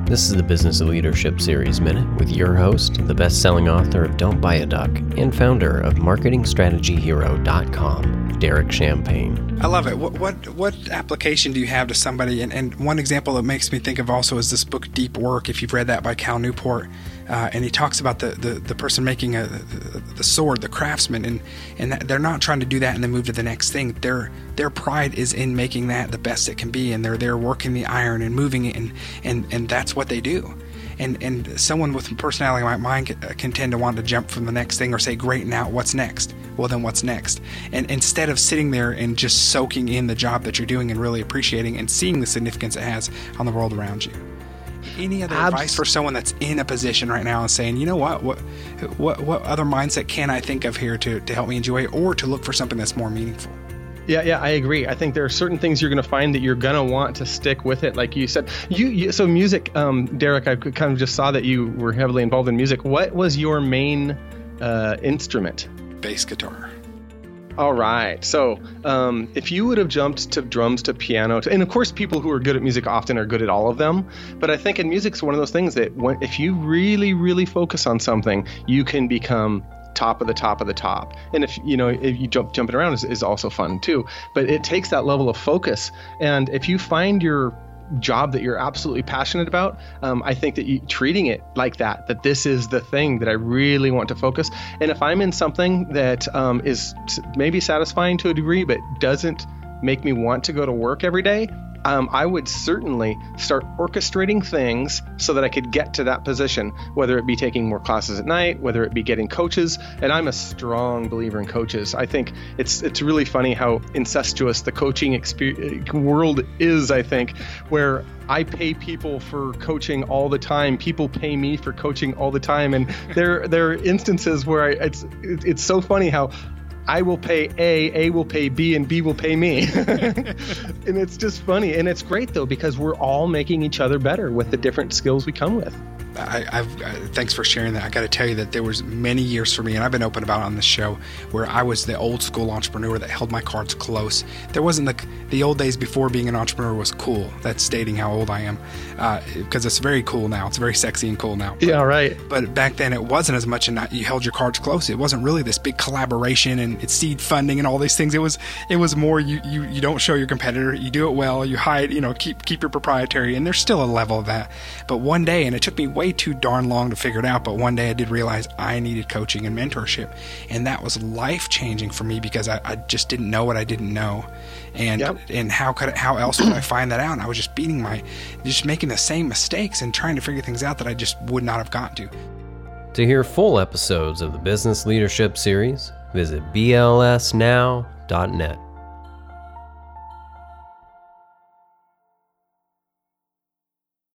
This is the Business Leadership Series Minute with your host, the best-selling author of Don't Buy a Duck and founder of MarketingStrategyHero.com, Derek Champagne. I love it. What application do you have to somebody? And one example that makes me think of also is this book, Deep Work, if you've read that by Cal Newport. And he talks about the person making the sword, the craftsman, and that they're not trying to do that and then move to the next thing. Their pride is in making that the best it can be, and they're working the iron and moving it, and that's what they do. And someone with a personality like mine can tend to want to jump from the next thing or say, great, now what's next? Well, then what's next? And instead of sitting there and just soaking in the job that you're doing and really appreciating and seeing the significance it has on the world around you. Any other advice for someone that's in a position right now and saying, you know what other mindset can I think of here to help me enjoy it, or to look for something that's more meaningful? Yeah, I agree. I think there are certain things you're going to find that you're going to want to stick with it. Like you said, so music, Derek, I kind of just saw that you were heavily involved in music. What was your main instrument? Bass guitar. All right. So if you would have jumped to drums, to piano, and of course people who are good at music often are good at all of them. But I think in music, it's one of those things that if you really, really focus on something, you can become top of the top of the top. And if you jumping around is also fun too. But it takes that level of focus. And if you find your job that you're absolutely passionate about, I think that treating it like that this is the thing that I really want to focus. And if I'm in something that is maybe satisfying to a degree, but doesn't make me want to go to work every day, I would certainly start orchestrating things so that I could get to that position, whether it be taking more classes at night, whether it be getting coaches. And I'm a strong believer in coaches. I think it's really funny how incestuous the coaching world is, I think, where I pay people for coaching all the time. People pay me for coaching all the time. And there are instances where it's so funny how I will pay A will pay B, and B will pay me. And it's just funny. And it's great, though, because we're all making each other better with the different skills we come with. Thanks for sharing that. I got to tell you that there was many years for me, and I've been open about it on this show, where I was the old school entrepreneur that held my cards close. There wasn't the old days before being an entrepreneur was cool. That's stating how old I am, because it's very cool now. It's very sexy and cool now. Yeah, right. But back then it wasn't as much, and you held your cards close. It wasn't really this big collaboration and it's seed funding and all these things. It was more you don't show your competitor. You do it well. You hide. Keep your proprietary. And there's still a level of that. But one day, and it took me way too darn long to figure it out, but one day I did realize I needed coaching and mentorship, and that was life-changing for me because I just didn't know what I didn't know, and how else would I find that out? And I was just making the same mistakes and trying to figure things out that I just would not have gotten to. To hear full episodes of the Business Leadership Series, visit blsnow.net.